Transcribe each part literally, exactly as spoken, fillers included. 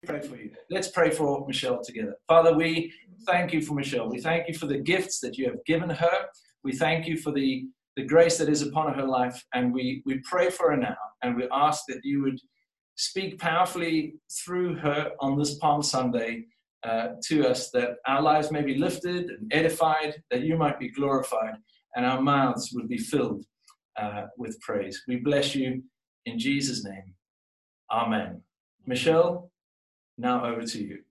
Pray for you. Let's pray for Michelle together. Father, we thank you for Michelle. We thank you for the gifts that you have given her. We thank you for the, the grace that is upon her life. And we, we pray for her now. And we ask that you would speak powerfully through her on this Palm Sunday uh, to us, that our lives may be lifted and edified, that you might be glorified, and our mouths would be filled uh, with praise. We bless you in Jesus' name. Amen. Michelle, now over to you.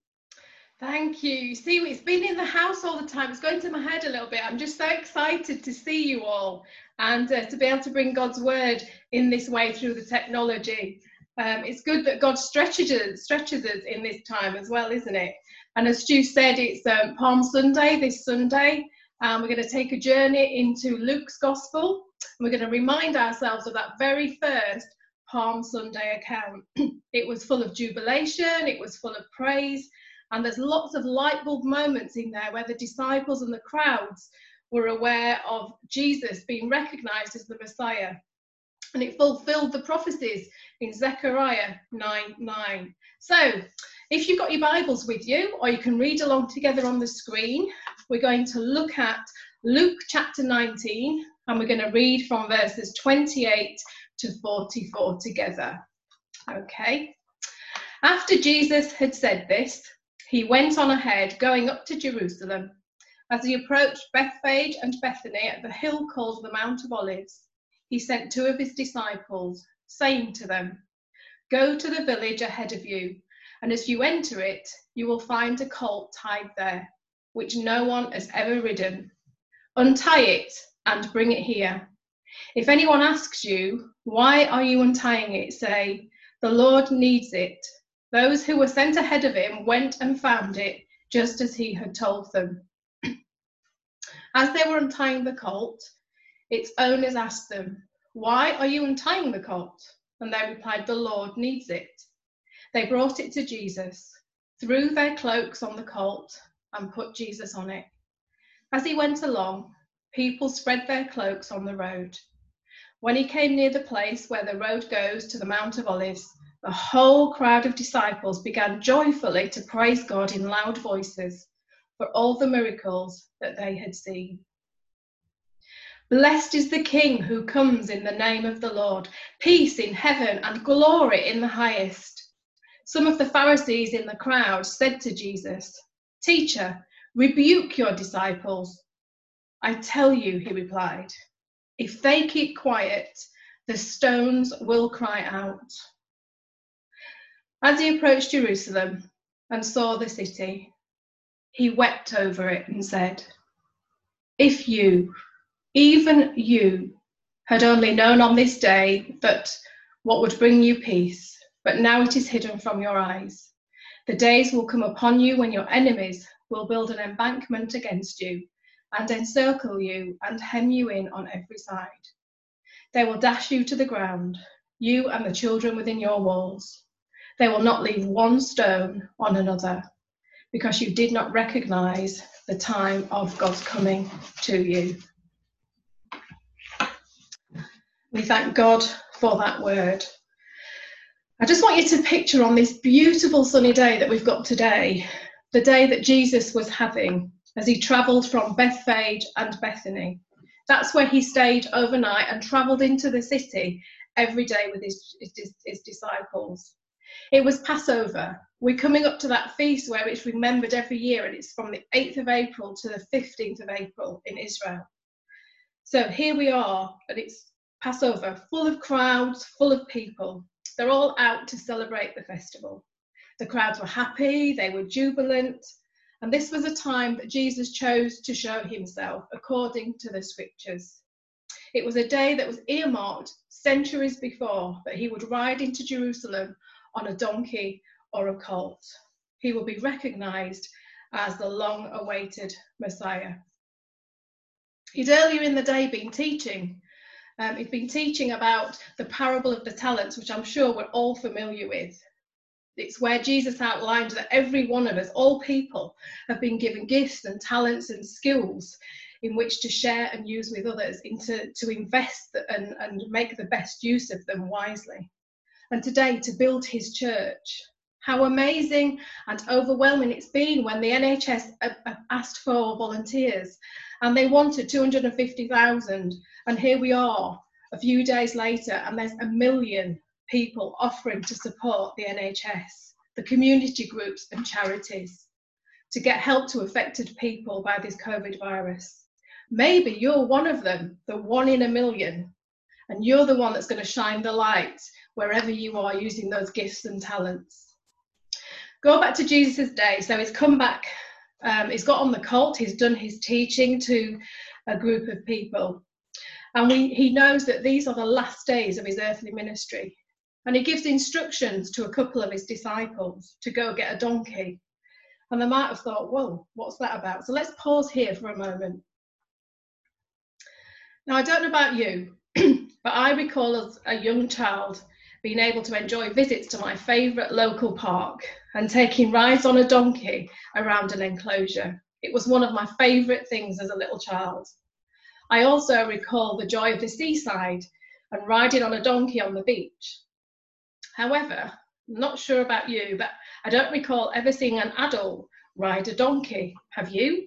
Thank you. See, it's been in the house all the time. It's going to my head a little bit. I'm just so excited to see you all and uh, to be able to bring God's word in this way through the technology. Um, it's good that God stretches us, stretches us in this time as well, isn't it? And as Stu said, it's um, Palm Sunday this Sunday. Um, we're going to take a journey into Luke's Gospel. And we're going to remind ourselves of that very first Palm Sunday account. It was full of jubilation, it was full of praise, and there's lots of light bulb moments in there where the disciples and the crowds were aware of Jesus being recognized as the Messiah. And it fulfilled the prophecies in Zechariah nine nine. So if you've got your Bibles with you, or you can read along together on the screen, we're going to look at Luke chapter nineteen, and we're going to read from verses twenty-eight to forty-four together. Okay. After Jesus had said this, he went on ahead, going up to Jerusalem. As he approached Bethphage and Bethany at the hill called the Mount of Olives, he sent two of his disciples, saying to them, "Go to the village ahead of you, and as you enter it, you will find a colt tied there, which no one has ever ridden. Untie it and bring it here. If anyone asks you, 'Why are you untying it?' say, 'The Lord needs it.'" Those who were sent ahead of him went and found it, just as he had told them. As they were untying the colt, its owners asked them, "Why are you untying the colt?" And they replied, "The Lord needs it." They brought it to Jesus, threw their cloaks on the colt, and put Jesus on it. As he went along, people spread their cloaks on the road. When he came near the place where the road goes to the Mount of Olives, the whole crowd of disciples began joyfully to praise God in loud voices for all the miracles that they had seen. "Blessed is the King who comes in the name of the Lord, peace in heaven and glory in the highest." Some of the Pharisees in the crowd said to Jesus, "Teacher, rebuke your disciples." "I tell you," he replied, "if they keep quiet, the stones will cry out." As he approached Jerusalem and saw the city, he wept over it and said, "If you, even you, had only known on this day that what would bring you peace, but now it is hidden from your eyes. The days will come upon you when your enemies will build an embankment against you and encircle you and hem you in on every side. They will dash you to the ground, you and the children within your walls. They will not leave one stone on another, because you did not recognize the time of God's coming to you." We thank God for that word. I just want you to picture on this beautiful sunny day that we've got today, the day that Jesus was having as he travelled from Bethphage and Bethany. That's where he stayed overnight and travelled into the city every day with his, his, his disciples. It was Passover. We're coming up to that feast where it's remembered every year, and it's from the eighth of April to the fifteenth of April in Israel. So here we are, and it's Passover, full of crowds, full of people. They're all out to celebrate the festival. The crowds were happy, they were jubilant, and this was a time that Jesus chose to show himself according to the scriptures. It was a day that was earmarked centuries before, that he would ride into Jerusalem on a donkey or a colt. He will be recognized as the long-awaited Messiah. He'd earlier in the day been teaching. Um, he'd been teaching about the parable of the talents, which I'm sure we're all familiar with. It's where Jesus outlined that every one of us, all people, have been given gifts and talents and skills in which to share and use with others, into to invest and, and make the best use of them wisely. And today, to build his church, How amazing and overwhelming it's been when the N H S asked for volunteers and they wanted two hundred fifty thousand, and here we are a few days later and there's a million people offering to support the N H S, the community groups and charities to get help to affected people by this COVID virus. Maybe you're one of them, the one in a million, and you're the one that's going to shine the light wherever you are using those gifts and talents. Go back to Jesus' day. So he's come back, um, he's got on the colt, he's done his teaching to a group of people. And we, he knows that these are the last days of his earthly ministry. And he gives instructions to a couple of his disciples to go get a donkey. And they might have thought, whoa, what's that about? So let's pause here for a moment. Now, I don't know about you, but I recall as a young child being able to enjoy visits to my favourite local park and taking rides on a donkey around an enclosure. It was one of my favourite things as a little child. I also recall the joy of the seaside and riding on a donkey on the beach. However, I'm not sure about you, but I don't recall ever seeing an adult ride a donkey. Have you?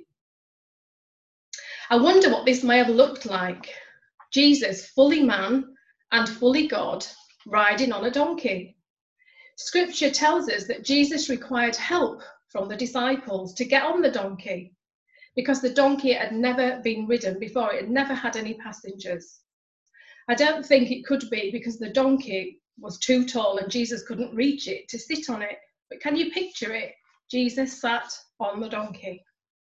I wonder what this may have looked like. Jesus, fully man and fully God, riding on a donkey. Scripture tells us that Jesus required help from the disciples to get on the donkey because the donkey had never been ridden before. It had never had any passengers. I don't think it could be because the donkey was too tall and Jesus couldn't reach it to sit on it. But can you picture it? Jesus sat on the donkey.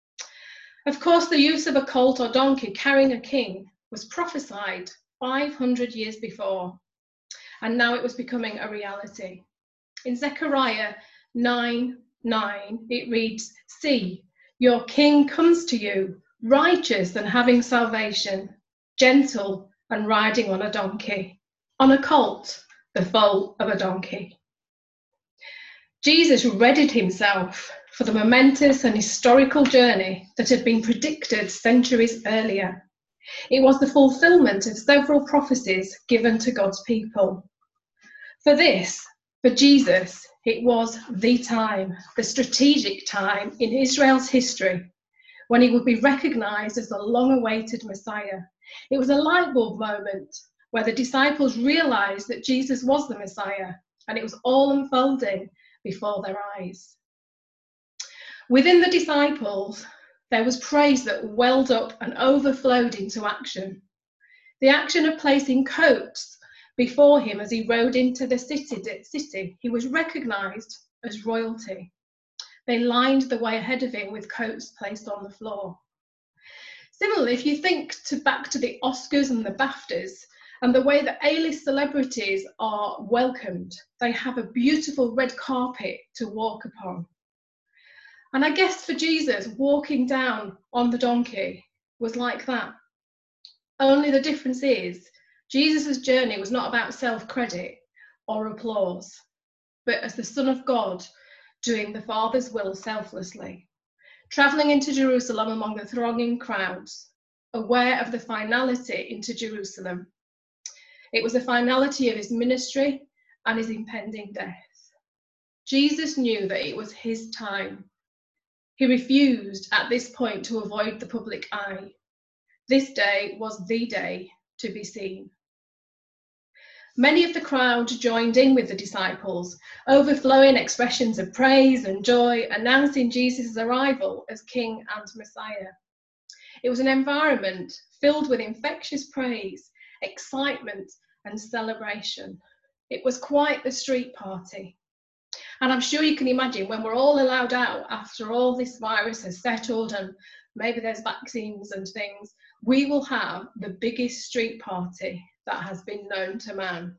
Of course, the use of a colt or donkey carrying a king was prophesied five hundred years before, and now it was becoming a reality. In Zechariah nine nine, it reads, "See, your king comes to you, righteous and having salvation, gentle and riding on a donkey, on a colt, the foal of a donkey." Jesus readied himself for the momentous and historical journey that had been predicted centuries earlier. It was the fulfillment of several prophecies given to God's people. For this, for Jesus, it was the time, the strategic time in Israel's history when he would be recognized as the long-awaited Messiah. It was a light bulb moment where the disciples realized that Jesus was the Messiah, and it was all unfolding before their eyes. Within the disciples, there was praise that welled up and overflowed into action. The action of placing coats before him as he rode into the city, he was recognized as royalty. They lined the way ahead of him with coats placed on the floor. Similarly, if you think to back to the Oscars and the BAFTAs, and the way that A-list celebrities are welcomed, they have a beautiful red carpet to walk upon. And I guess for Jesus, walking down on the donkey was like that. Only the difference is, Jesus' journey was not about self-credit or applause, but as the Son of God, doing the Father's will selflessly, travelling into Jerusalem among the thronging crowds, aware of the finality into Jerusalem. It was the finality of his ministry and his impending death. Jesus knew that it was his time. He refused at this point to avoid the public eye. This day was the day to be seen. Many of the crowd joined in with the disciples, overflowing expressions of praise and joy, announcing Jesus' arrival as King and Messiah. It was an environment filled with infectious praise, excitement and celebration. It was quite the street party. And I'm sure you can imagine when we're all allowed out after all this virus has settled and maybe there's vaccines and things, we will have the biggest street party that has been known to man.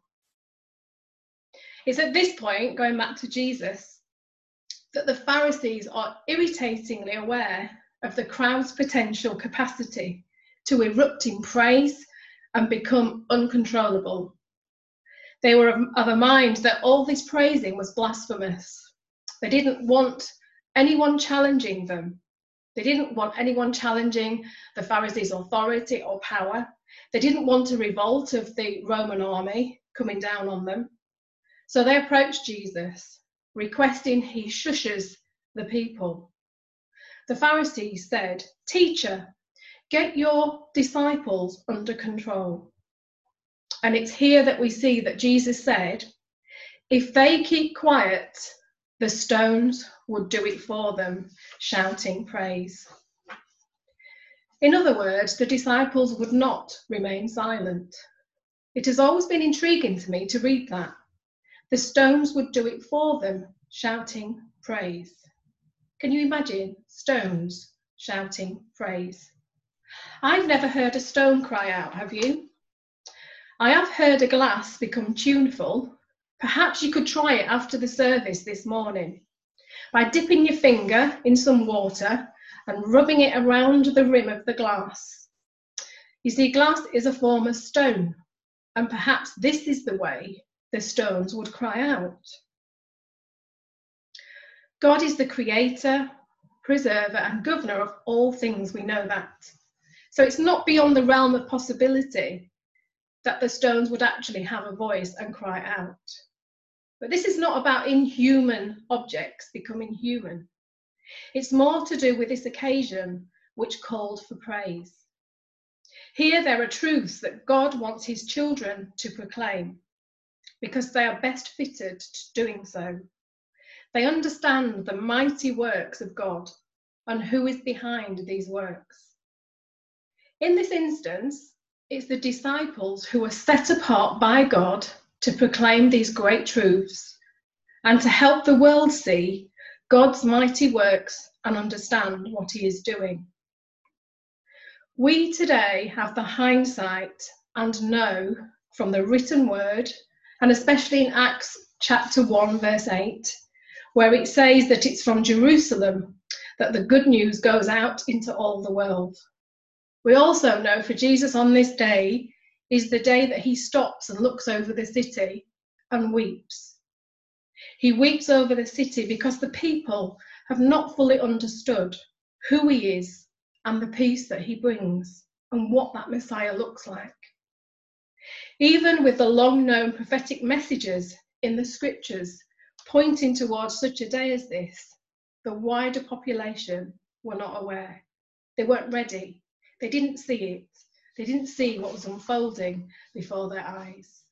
It's at this point, going back to Jesus, that the Pharisees are irritatingly aware of the crowd's potential capacity to erupt in praise and become uncontrollable. They were of, of a mind that all this praising was blasphemous. They didn't want anyone challenging them. They didn't want anyone challenging the Pharisees' authority or power. They didn't want a revolt of the Roman army coming down on them. So they approached Jesus requesting he shushes the people. The Pharisees said, "Teacher, get your disciples under control." And it's here that we see that Jesus said, if they keep quiet, the stones would do it for them, shouting praise. In other words, the disciples would not remain silent. It has always been intriguing to me to read that. The stones would do it for them, shouting praise. Can you imagine stones shouting praise? I've never heard a stone cry out, have you? I have heard a glass become tuneful. Perhaps you could try it after the service this morning by dipping your finger in some water and rubbing it around the rim of the glass. You see, glass is a form of stone, and perhaps this is the way the stones would cry out. God is the creator, preserver, and governor of all things, we know that. So it's not beyond the realm of possibility that the stones would actually have a voice and cry out. But this is not about inhuman objects becoming human. It's more to do with this occasion which called for praise. Here there are truths that God wants his children to proclaim because they are best fitted to doing so. They understand the mighty works of God and who is behind these works. In this instance, it's the disciples who are set apart by God to proclaim these great truths and to help the world see God's mighty works and understand what he is doing. We today have the hindsight and know from the written word, and especially in Acts chapter one, verse eight, where it says that it's from Jerusalem that the good news goes out into all the world. We also know for Jesus on this day is the day that he stops and looks over the city and weeps. He weeps over the city because the people have not fully understood who he is and the peace that he brings and what that Messiah looks like. Even with the long-known prophetic messages in the scriptures pointing towards such a day as this, the wider population were not aware. They weren't ready. They didn't see it. They didn't see what was unfolding before their eyes.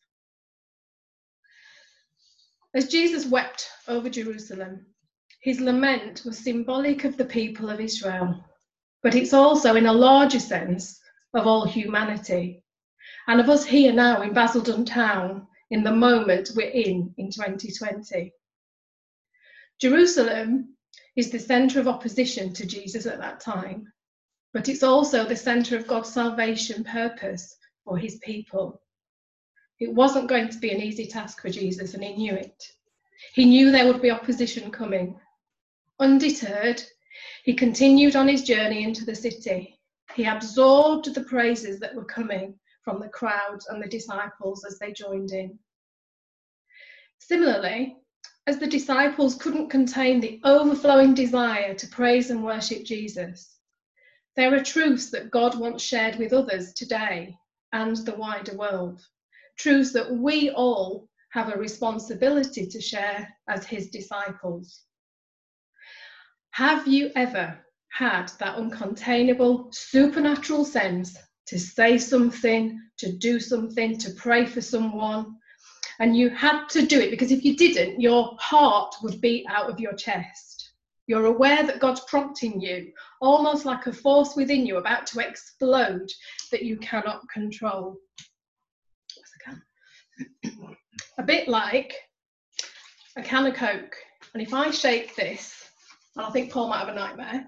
As Jesus wept over Jerusalem, his lament was symbolic of the people of Israel, but it's also in a larger sense of all humanity and of us here now in Basildon town in the moment we're in in twenty twenty. Jerusalem is the centre of opposition to Jesus at that time, but it's also the centre of God's salvation purpose for his people. It wasn't going to be an easy task for Jesus, and he knew it. He knew there would be opposition coming. Undeterred, he continued on his journey into the city. He absorbed the praises that were coming from the crowds and the disciples as they joined in. Similarly, as the disciples couldn't contain the overflowing desire to praise and worship Jesus, there are truths that God wants shared with others today and the wider world, truths that we all have a responsibility to share as his disciples. Have you ever had that uncontainable supernatural sense to say something, to do something, to pray for someone, and you had to do it because if you didn't, your heart would beat out of your chest? You're aware that God's prompting you, almost like a force within you about to explode that you cannot control. Yes, I can. A bit like a can of Coke. And if I shake this, and I think Paul might have a nightmare,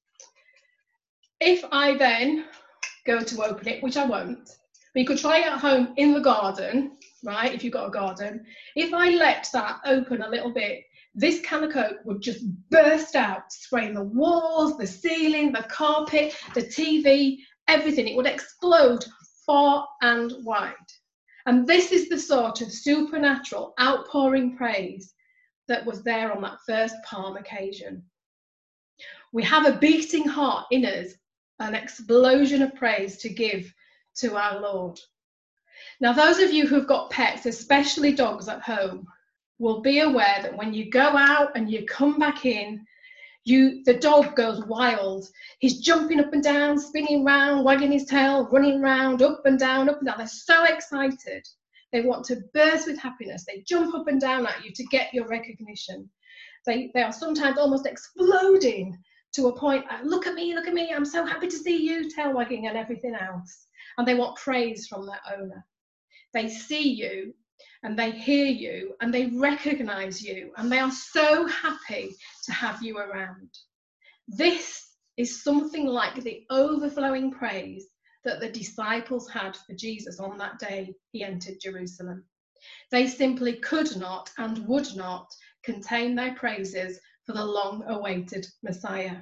if I then go to open it, which I won't, but you could try it at home in the garden, right, if you've got a garden. If I let that open a little bit, this can of Coke would just burst out, spraying the walls, the ceiling, the carpet, the T V, everything. It would explode far and wide. And this is the sort of supernatural outpouring praise that was there on that first Palm occasion. We have a beating heart in us, an explosion of praise to give to our Lord. Now, those of you who've got pets, especially dogs at home, will be aware that when you go out and you come back in, you the dog goes wild. He's jumping up and down, spinning round, wagging his tail, running round, up and down, up and down. They're so excited. They want to burst with happiness. They jump up and down at you to get your recognition. They, they are sometimes almost exploding to a point, look at me, look at me, I'm so happy to see you, tail wagging and everything else. And they want praise from their owner. They see you and they hear you and they recognize you and they are so happy to have you around. This is something like the overflowing praise that the disciples had for Jesus on that day he entered Jerusalem. They simply could not and would not contain their praises for the long-awaited Messiah.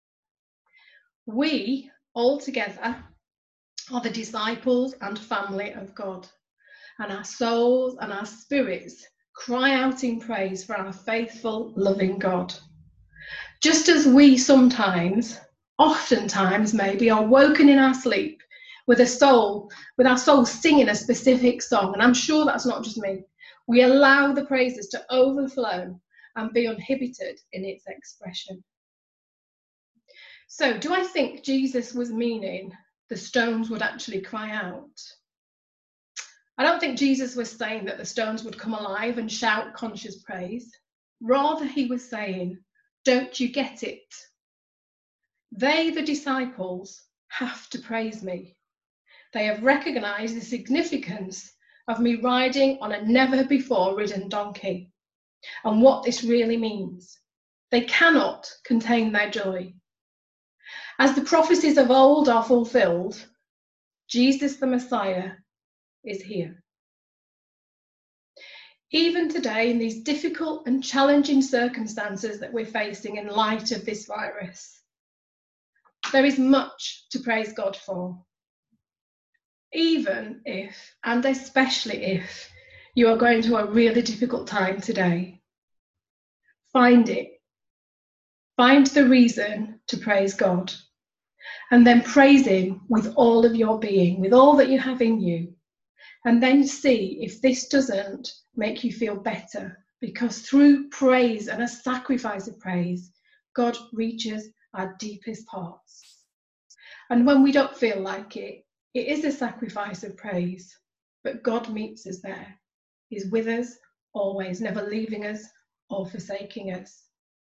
We, all together, are the disciples and family of God, and our souls and our spirits cry out in praise for our faithful, loving God. Just as we sometimes, oftentimes maybe, are woken in our sleep with a soul, with our soul singing a specific song, and I'm sure that's not just me, we allow the praises to overflow and be uninhibited in its expression. So, do I think Jesus was meaning the stones would actually cry out? I don't think Jesus was saying that the stones would come alive and shout conscious praise. Rather, he was saying, don't you get it? They, the disciples, have to praise me. They have recognized the significance of me riding on a never-before-ridden donkey and what this really means. They cannot contain their joy. As the prophecies of old are fulfilled, Jesus the Messiah is here. Even today, in these difficult and challenging circumstances that we're facing in light of this virus, there is much to praise God for. Even if, and especially if, you are going through a really difficult time today, find it. Find the reason to praise God, and then praise him with all of your being, with all that you have in you. And then see if this doesn't make you feel better, because through praise and a sacrifice of praise, God reaches our deepest parts. And when we don't feel like it, it is a sacrifice of praise, but God meets us there. He's with us always, never leaving us or forsaking us.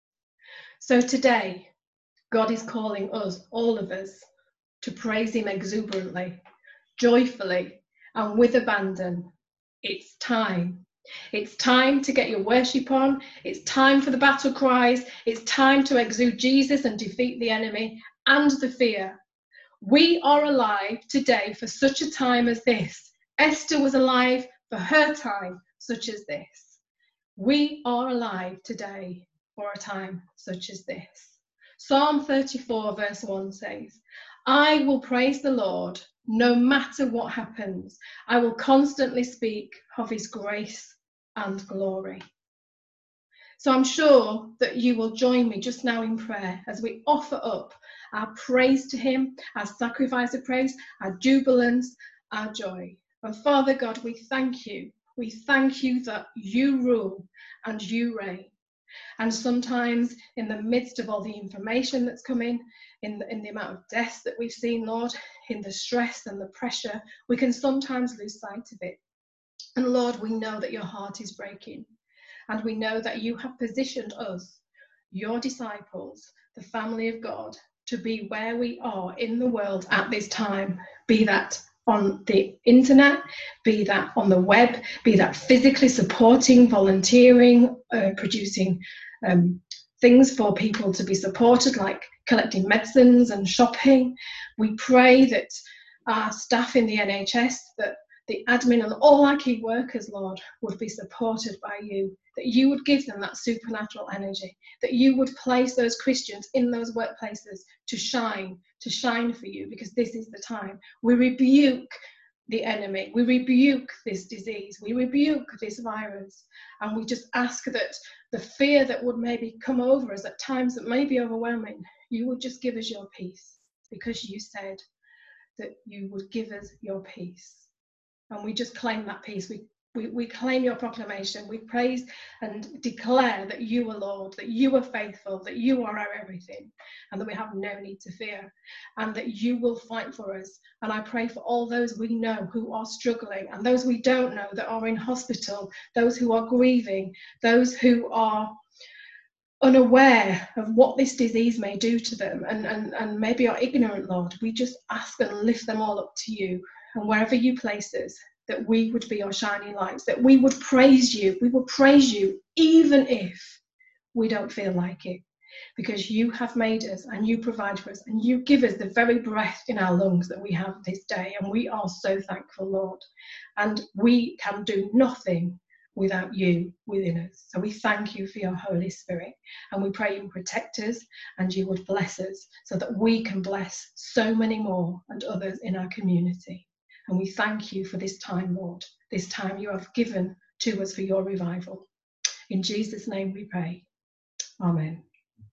So today, God is calling us, all of us, to praise him exuberantly, joyfully, and with abandon. It's time. It's time to get your worship on. It's time for the battle cries. It's time to exude Jesus and defeat the enemy and the fear. We are alive today for such a time as this. Esther was alive for her time such as this. We are alive today for a time such as this. Psalm thirty-four verse one says, I will praise the Lord no matter what happens. I will constantly speak of his grace and glory. So I'm sure that you will join me just now in prayer as we offer up our praise to him, our sacrifice of praise, our jubilance, our joy. And Father God, we thank you. We thank you that you rule and you reign. And sometimes in the midst of all the information that's coming, in the, in the amount of deaths that we've seen, Lord, in the stress and the pressure, we can sometimes lose sight of it. And Lord, we know that your heart is breaking. And we know that you have positioned us, your disciples, the family of God, to be where we are in the world at this time, be that on the internet, be that on the web, be that physically supporting, volunteering, uh, producing um, things for people to be supported, like collecting medicines and shopping. We pray that our staff in the N H S, that the admin and all our key workers, Lord, would be supported by you, that you would give them that supernatural energy, that you would place those Christians in those workplaces to shine, to shine for you, because this is the time. We rebuke the enemy, we rebuke this disease, we rebuke this virus, and we just ask that the fear that would maybe come over us at times that may be overwhelming, you would just give us your peace, because you said that you would give us your peace. And we just claim that peace. We We, we claim your proclamation. We praise and declare that you are Lord, that you are faithful, that you are our everything, and that we have no need to fear, and that you will fight for us. And I pray for all those we know who are struggling, and those we don't know that are in hospital, those who are grieving, those who are unaware of what this disease may do to them, and, and, and maybe are ignorant, Lord. We just ask and lift them all up to you, and wherever you place us, that we would be your shining lights, that we would praise you. We will praise you even if we don't feel like it, because you have made us and you provide for us and you give us the very breath in our lungs that we have this day. And we are so thankful, Lord. And we can do nothing without you within us. So we thank you for your Holy Spirit, and we pray you would protect us and you would bless us so that we can bless so many more and others in our community. And we thank you for this time, Lord, this time you have given to us for your revival. In Jesus' name we pray. Amen.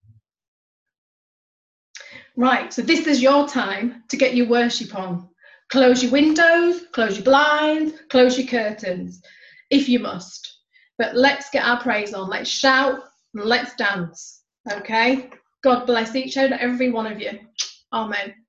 Right, so this is your time to get your worship on. Close your windows, close your blinds, close your curtains, if you must. But let's get our praise on. Let's shout, let's dance, okay? God bless each and every one of you. Amen.